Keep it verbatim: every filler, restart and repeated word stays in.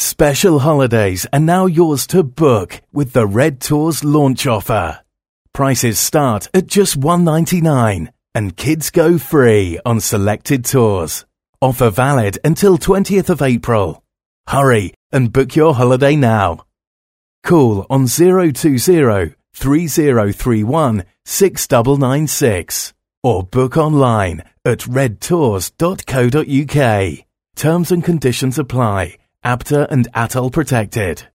Special holidays are now yours to book with the Red Tours launch offer. Prices start at just one hundred ninety-nine dollars and kids go free on selected tours. Offer valid until twentieth of April. Hurry and book your holiday now. Call on zero two zero, three zero three one, six nine nine six or book online at red tours dot co dot uk. Terms and conditions apply. A B T A and A T O L protected.